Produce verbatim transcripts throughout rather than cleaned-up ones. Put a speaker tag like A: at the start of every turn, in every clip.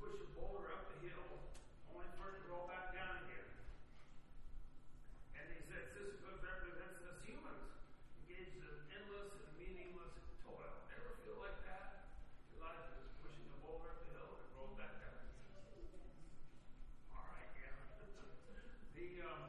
A: push a boulder up the hill, only for it to roll back down again. And he said Sisyphus represents us humans, engaged in endless and meaningless toil. Ever feel like that? Your life is pushing a boulder up the hill and it rolls back down. All right, yeah. the um,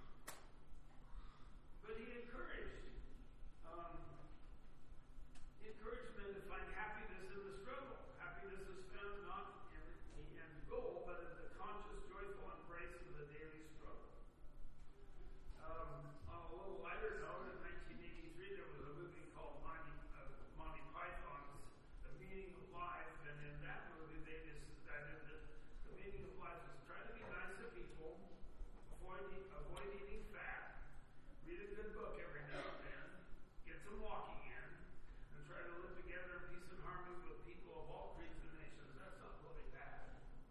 A: but he encouraged, um, he encouraged men to find happiness in the struggle. Happiness is found not in the end goal, but in the conscious, joyful embrace of the daily struggle. Um, on a little lighter note, in nineteen eighty-three, there was a movie called Monty, uh, Monty Python's The Meaning of Life, and in that movie, they decided that the meaning of life is try to be nice to people, avoid, avoid eating fat, read a good book every now and then, get some walking in, and try to live together in peace and harmony with people of all creeds and nations. That's not really bad.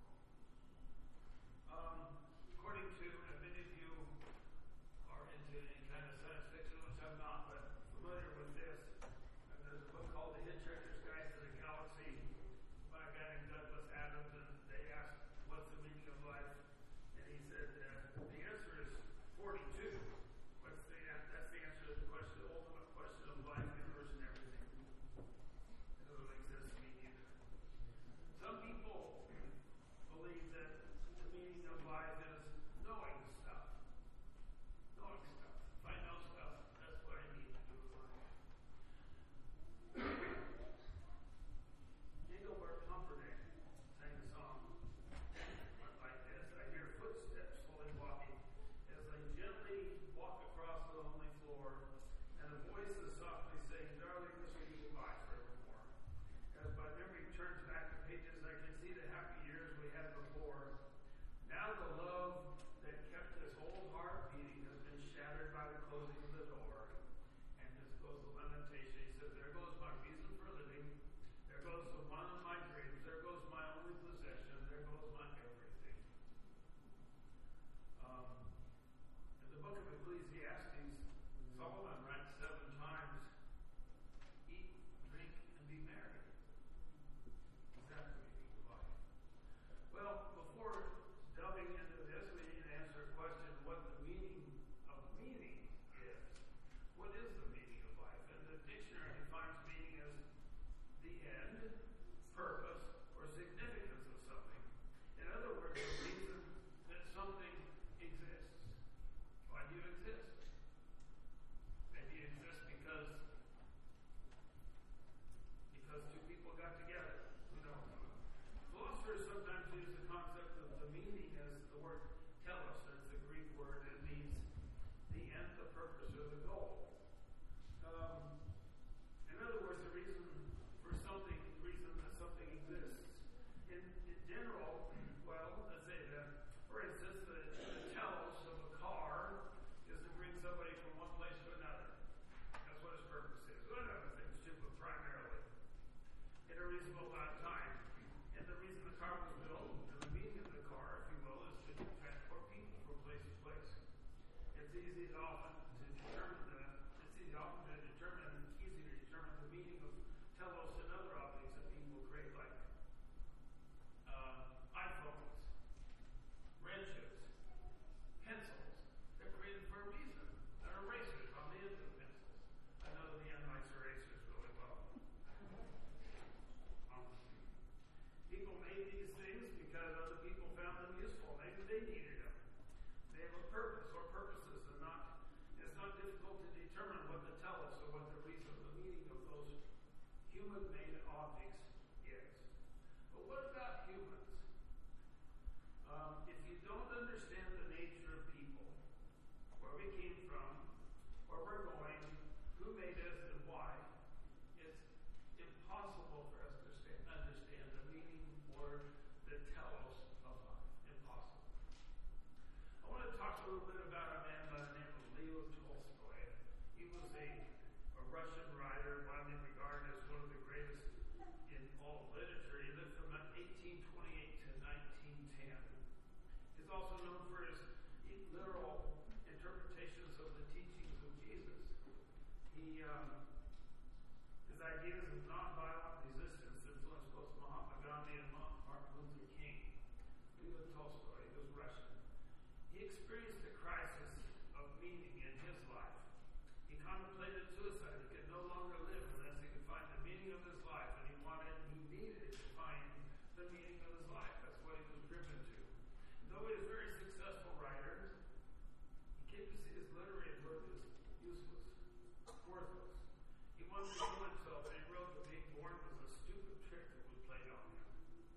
A: Um, according to, and many of you are into any kind of science fiction, which I'm not, but familiar with this. And there's a book called The Hitchhiker's Guide to the Galaxy by a guy named Douglas Adams, and they asked, what's the meaning of life? And he said, uh, the answer is forty-two. What's the, that's the answer to the question, the ultimate question of life, universe, and everything. It doesn't exist to me either. Some people believe that the meaning of life is knowing stuff. Knowing stuff. If I know stuff, that's what I need to do in life. Engelbert Humperdinck sang a song went like this. I hear footsteps slowly walking as they gently walk across the lonely floor, and a voice is softly saying, darling, this will be goodbye forevermore. As my memory turns back the pages, I can see the happy years we had before. Now the love that kept this old heart beating has been shattered by the closing of the door. And this goes the lamentation. He says, there goes my reason for living. There goes the one of my dreams. There goes my only possession. There goes my everything. Um, in the book of Ecclesiastes, Solomon writes seven times, eat, drink, and be merry. Is that the meaning of life? Well, before delving into this, we need to answer a question, what the meaning of meaning is. What is the meaning of life? And the dictionary defines meaning as the end, purpose, or significance of something. In other words, the reason that something exists. Why do you exist? Maybe you exist because because two people got together. Who knows? Philosophers sometimes use the concept of the meaning as the word telos. It's the Greek word. It means the end, the purpose, or the goal. Um, in other words, the reason for something, the reason that something exists. In, in general, well, let's say that, for instance, the, the telos of a car is to bring somebody from one place to another. That's what its purpose is. Well, other things too, but primarily in a reasonable amount of time. And the reason the car was built, and the meaning of the car, if you will, is to transport people from place to place. It's easy to often to determine the, it's easy often to determine, easy to determine the meaning of telos and other objects that people create, like uh, iPhones, wrenches, pencils. They're created for a reason. They're erasers on the ends of pencils. I know the end likes erasers really well. Um, people made these things because other people found them useful. Maybe they needed them. They have a purpose or purposes, and not. It's not difficult to determine what the telos or what the reason, the meaning of those human-made objects is. But what about humans? Um, if you don't understand the nature of people, where we came from, where we're going, who made us, and why, it's impossible for us to stand, understand the meaning or the telos of life. Impossible. I want to talk a little bit about a man by the name of Leo Tolstoy. He was a, a Russian writer, widely regarded as one of the greatest in all of literature. He lived from eighteen twenty-eight to nineteen ten. He's also known for his literal interpretations of the teachings of Jesus. He, um, his ideas of nonviolent resistance influenced both Mahatma Gandhi and Martin Luther King. Leo Tolstoy, he was Russian. He experienced a crisis of meaning in his life. He contemplated suicide. He could no longer live unless he could find the meaning of his life, and he wanted, he needed to find the meaning of his life. That's what he was driven to. Though he was a very successful writer, he came to see his literary work as useless, worthless. He wanted to kill himself, and he wrote that being born was a stupid trick that was played on him.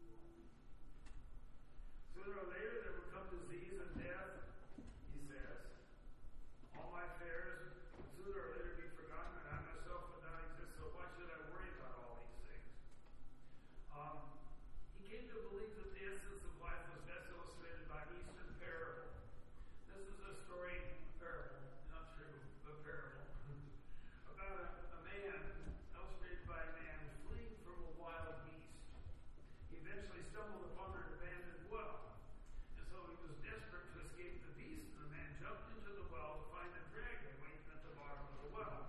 A: Sooner or later, there would come disease and death, he says. All my fears would sooner or later be forgotten, and I myself would not exist, so why should I worry about all these things? Um, he came to believe that the essence of life was best illustrated by an Eastern parable. This is a story, a parable, not true, but parable, about a, a man, illustrated by a man fleeing from a wild beast. He eventually stumbled upon an abandoned well, and so he was desperate to escape the beast, and the man jumped into the well to find a dragon waiting at the bottom of the well,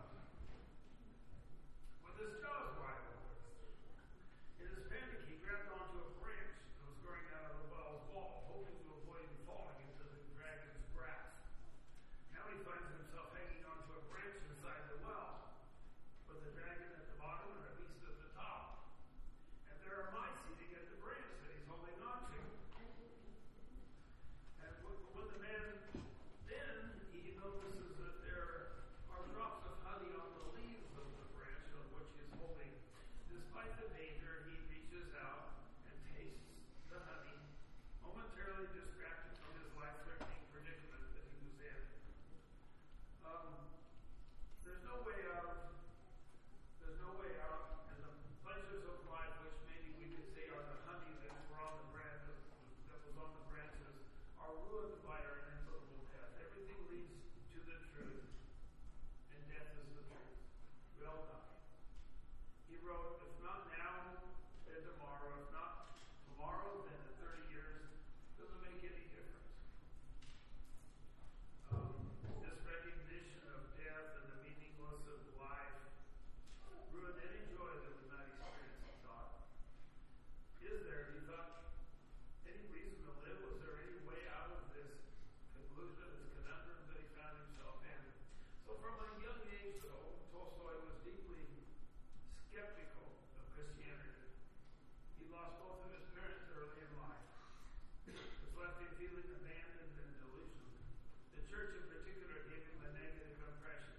A: with his jaws wide open. In his panic, he grabbed onto a branch that was growing out of the well's wall, hoping to avoid falling into the dragon's grasp. Now he finds himself hanging onto a branch inside the well, with the dragon at the bottom and a beast at the top. And there are mice eating at the branch that he's holding onto. And when the man, then he notices that there are drops of honey on the leaves of the branch on which he is holding. Despite the danger, he reaches out and tastes the honey, momentarily distracted from his life-threatening predicament that he was in. Um, there's no way out. There's no way out, and the pleasures of life, which maybe we could say are the honey that were on the branch, that was on the branches, are ruined by our inevitable death. Everything leads to the truth, and death is the truth. We all die. He wrote, if not now, then tomorrow. If not tomorrow, then in thirty years. Doesn't make any difference. Um, this recognition of death and the meaningless of life ruined any joy that was not experienced, he thought. Is there, he thought, any reason to live? Was there any way out of this conclusion, this conundrum that he found himself in? So from a young age, though, Tolstoy was deeply skeptical of Christianity. He lost both of his parents early in life. This left him feeling abandoned and delusional. The church in particular gave him a negative impression.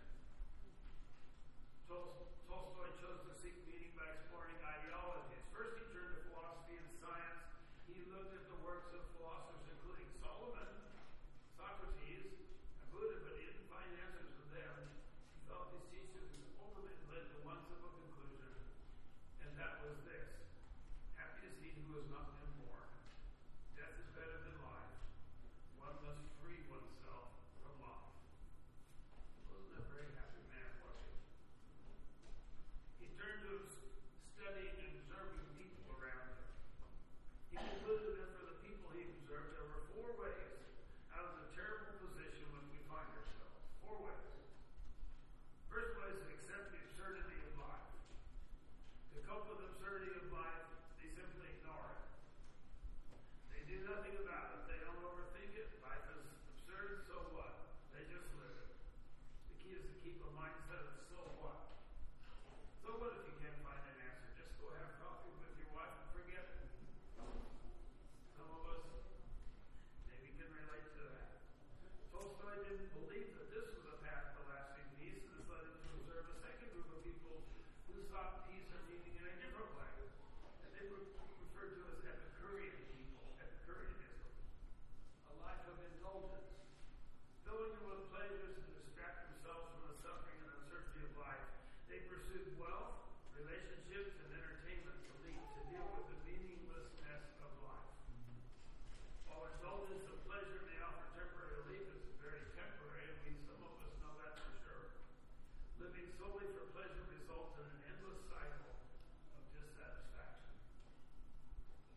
A: Tol- Tolstoy chose to seek meaning by exploring ideologies. First, he turned to philosophy and science. He looked at the works of philosophers, including Solomon, Socrates, and Buddha, but he didn't find answers in them. He felt these teachings ultimately led to one simple conclusion, and that was this: happy is he who has not been born. Death is better than life. One must free oneself from life. Wasn't a very happy man, was he? He turned to studying and observing people around him. He concluded that for the people he observed, there were four ways out of the terrible position in which we find ourselves. Four ways. First way is to accept the absurdity of life. To cope with the absurdity of life, they simply ignore it. They do nothing about it. They don't overthink it. Life is absurd, so what? They just live it. The key is to keep a mindset of so what? So what if you can't find an answer? Just go have coffee with your wife and forget it. Some of us maybe can relate to that. Tolstoy didn't believe that this was a path to lasting peace, and this led him to observe a second group of people who sought peace or meaning in a different way. And they were referred to as Epicurean people, Epicureanism. A life of indulgence, filling them with pleasures to distract themselves from the suffering and uncertainty of life. They pursued wealth, relationships, and entertainment to lead to deal with the meaninglessness of life. While indulgence of pleasure may offer temporary relief, it's very temporary, and we, some of us know that for sure. Living solely for pleasure results in an endless cycle of dissatisfaction.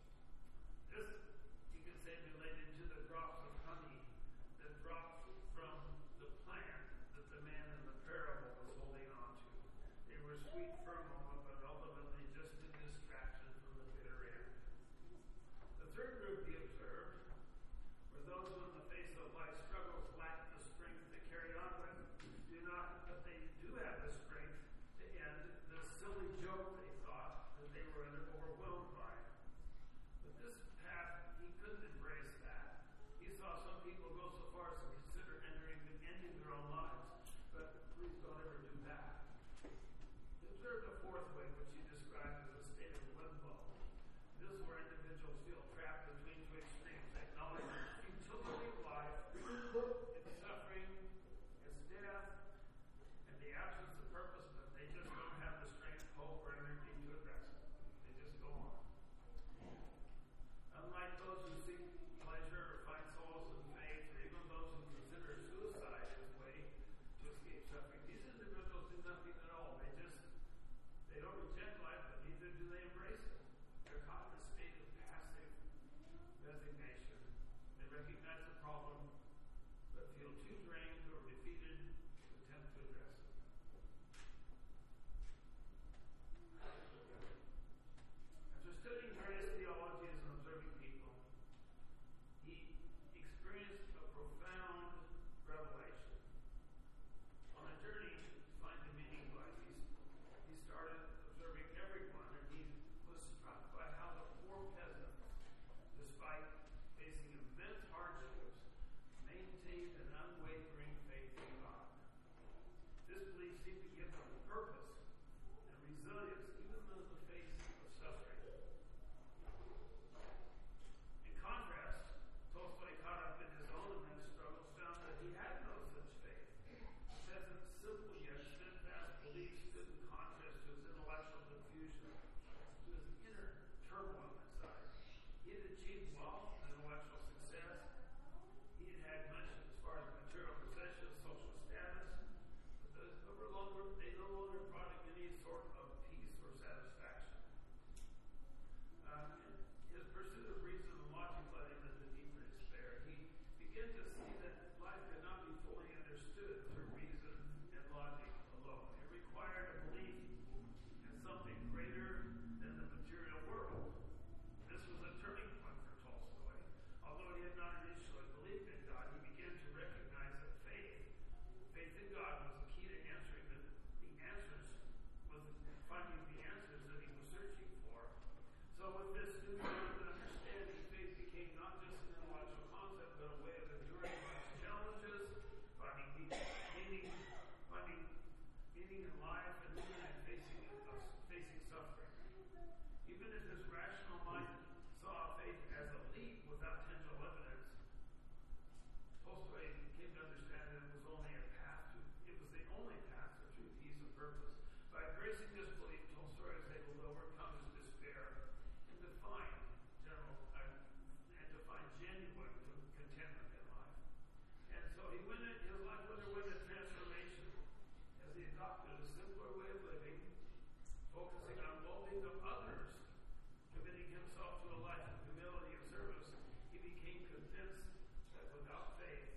A: believing in life and living and facing, uh, facing suffering. Even if his rational mind saw faith as a leap without tangible evidence, Tolstoy came to understand that it was only a path to, it was the only path to true peace and purpose. By embracing this belief, Tolstoy was able to overcome his despair and to find general uh, and to find genuine contentment in life. And so he went in, his life underwent a transformation as he adopted a simpler way of living, focusing on well-being of others, committing himself to a life of humility and service. He became convinced that without faith,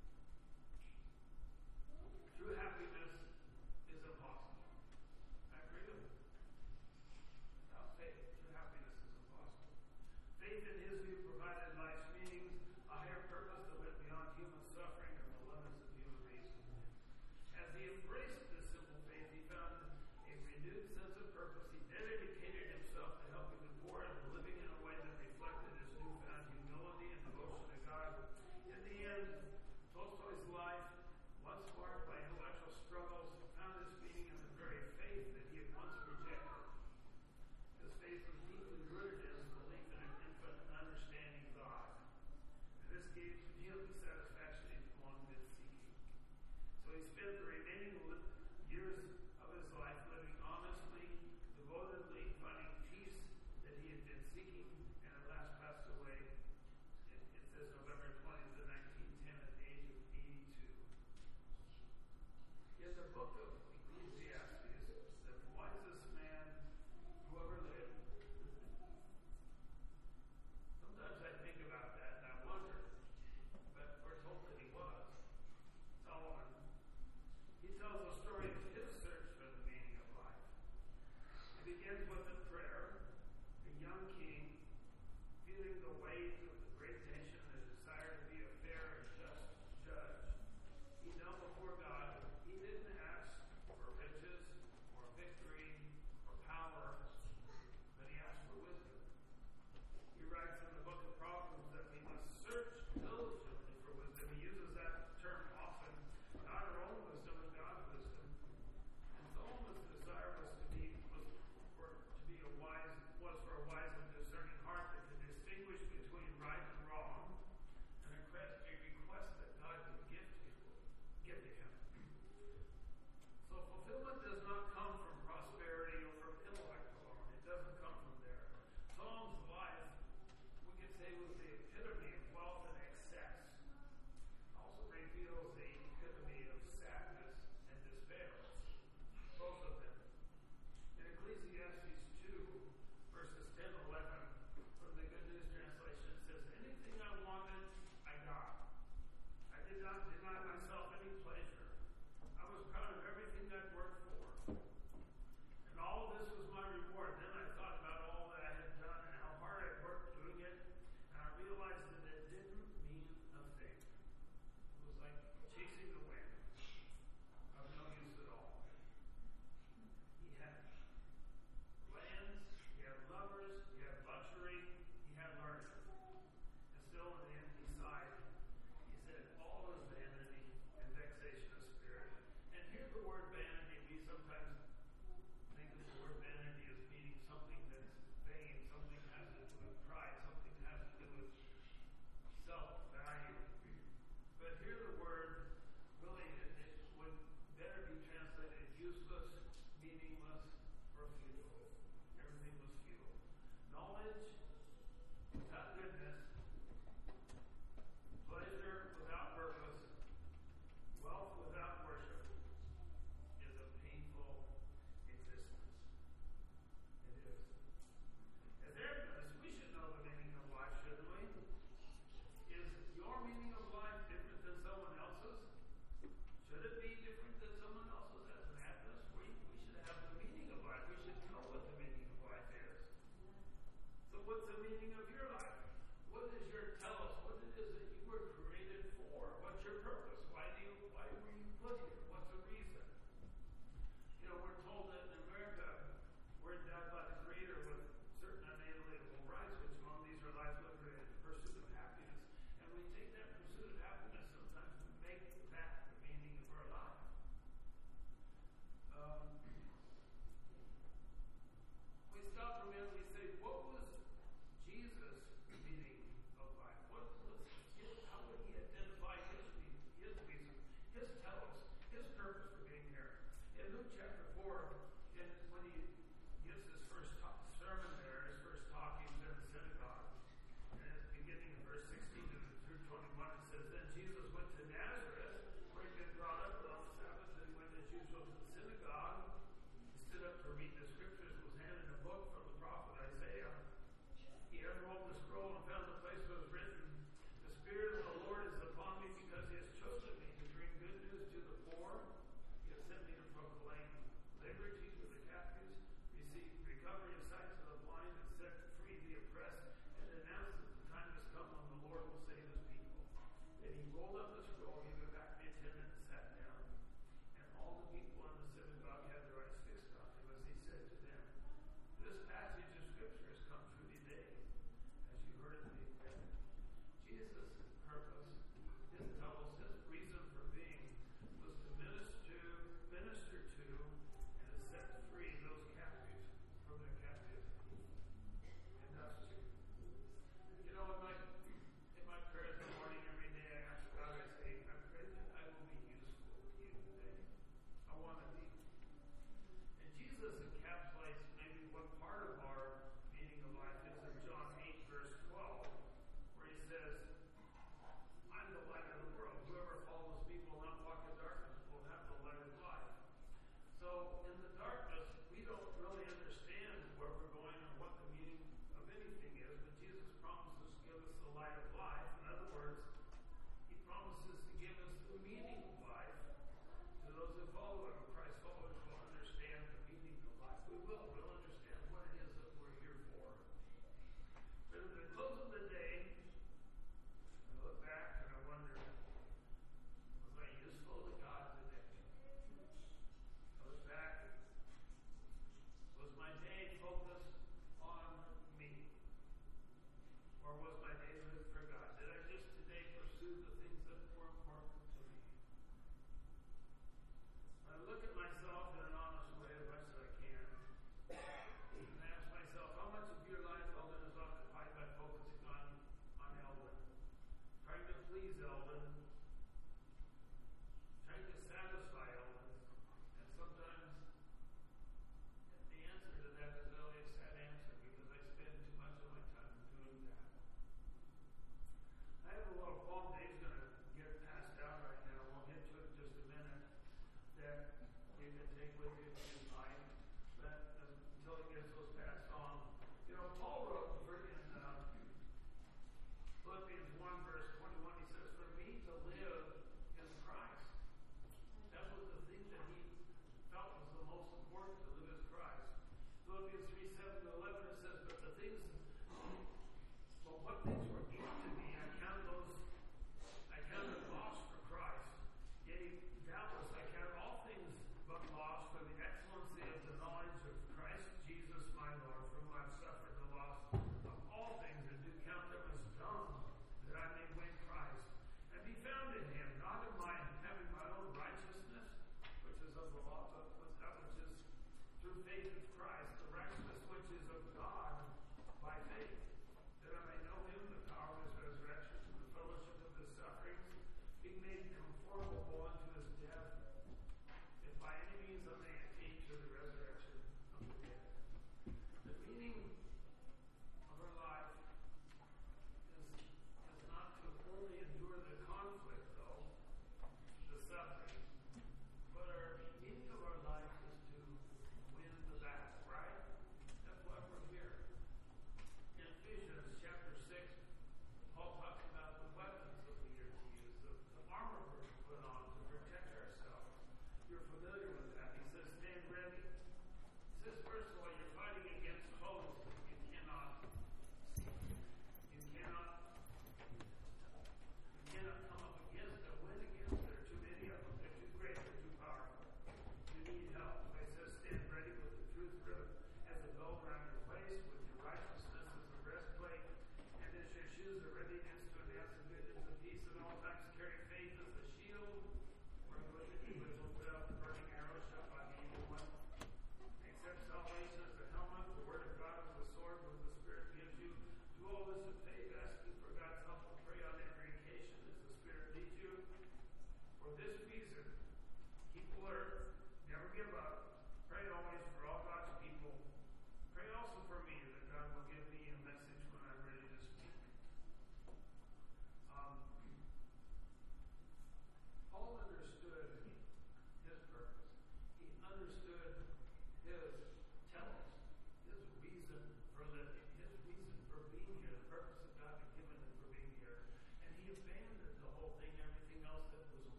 A: true happiness is impossible. I agree with him. Without faith, true happiness is impossible. Faith, in his view, provided life's meanings, a higher purpose that went beyond human suffering and the limits of human reason. As he embraced this simple faith, he found a renewed sense of purpose. He dedicated himself to helping the poor and living in a way that reflected his newfound humility and devotion to God. In the end, Tolstoy's life, once marked by intellectual struggles, found its meaning in the very faith that he had once rejected. His faith was deeply rooted in his belief in an infinite and understanding God. And this gave him the satisfaction he'd long been seeking. So he spent the remaining li- years of his life living honestly, devotedly, finding peace that he had been seeking, and at last passed away. It, it says November twentieth, nineteen ten, at the age of eighty-two. In the book of Ecclesiastes, the wisest man who ever lived. Sometimes I think about that and I wonder, but we're told that he was. Solomon. He tells the story of his search for the meaning of life. It begins with a prayer. The young king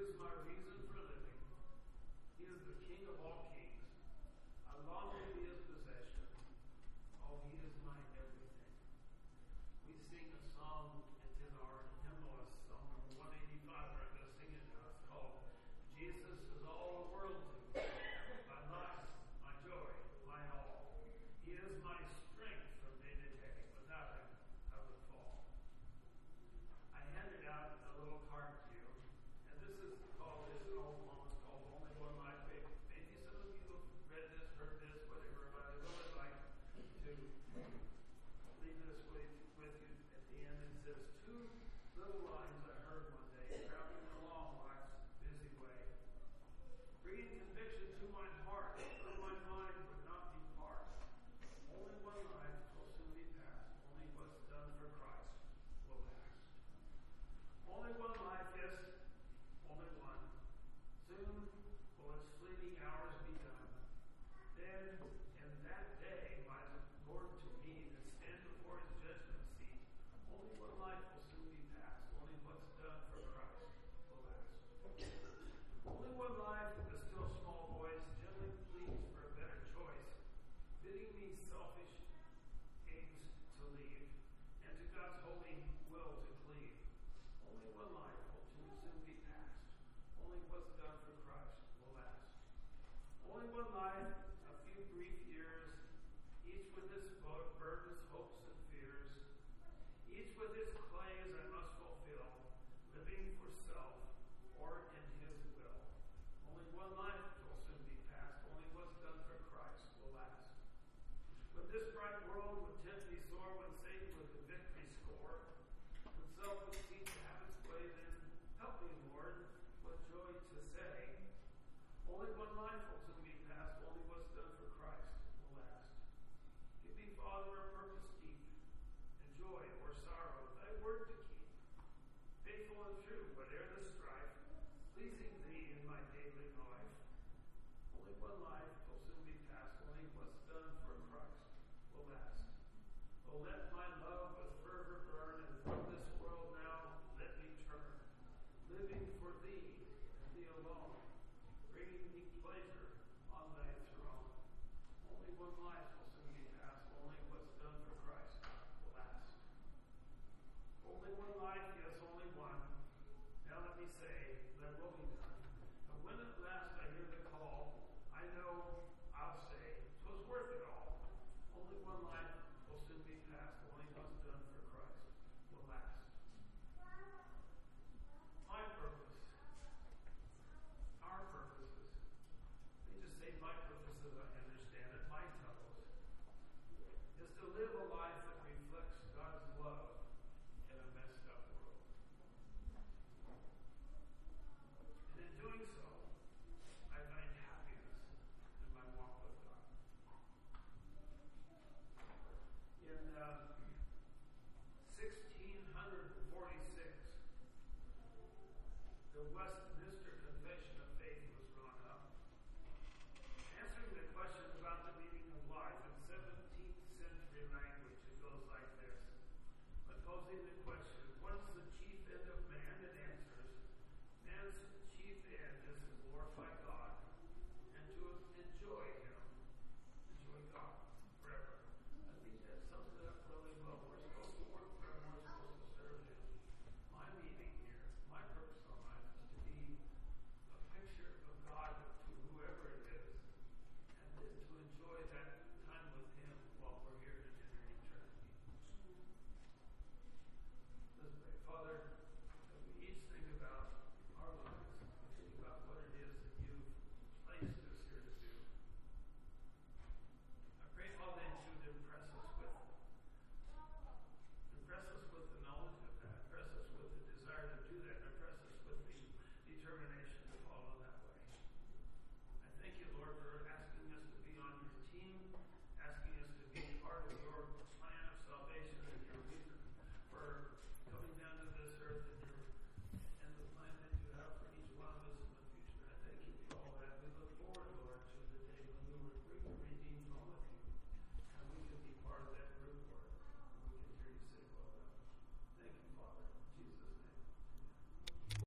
A: is my reason for living. He is the King of all kings. I long to be his possession. Oh, he is my everything. We sing a song, it's in our hymnal, Psalm number one eighty-five, where I'm going to sing it now. It's called Jesus is all the world to me. My life, my joy, my all. He is my strength from day to day. Without him, I would fall. I handed out a little card to you, and this is called, this old poem is called Only One Life. Maybe some of you have read this, heard this, whatever, but I really like to leave this with, with you at the end. It says, two little lines I heard one day, traveling along life's busy way, bringing conviction to my heart, though my mind would not depart. Only one life will soon be past. Only what's done for Christ will last. Only one life, yes, only one. Soon will its fleeting hours be done. Then, in that day, my Lord to me and stand before his judgment seat. Only one life will soon be past. Only what's done for Christ will last. Only one life, the still small voice gently pleads for a better choice, bidding me selfish aims to leave, and to God's holy will to cleave. Only one life will too soon be past. Only what's done for Christ will last. Only one life, a few brief years, each with its bu- burdens, hopes, and fears, each with its clays I must fulfill, living for self or in his will. Only one life will soon be past. Only what's done for Christ will last. When this bright world would tempt me sore, when Satan would the victory score, when self would seek to have its way, then help me, Lord, what joy to say. Only one life will soon be past. Only what's done for Christ will last. Give me, Father, a purpose deep, and joy or sorrow, thy word to keep. Faithful and true, whate'er the strife, pleasing thee in my daily life. Only one life will soon be past. Only what's done for Christ will last. Oh, let my love with fervor burn, and from this world now let me turn, living for thee and thee alone, bringing thee pleasure on thy throne. Only one life will soon be past. Only what's done for Christ will last. Only one life, yes, only one. Now let me say, thy will be done. And when at last I hear the call, I know I'll say, 'twas worth it all. Only one life will soon be past. Only what's done for Christ will last. My purpose, our purposes, let me just say my purposes, I understand it, my troubles, is to live a life that reflects God's love in a messed up world. And in doing so, I find happiness in my walk with God. In uh, sixteen forty-six, the West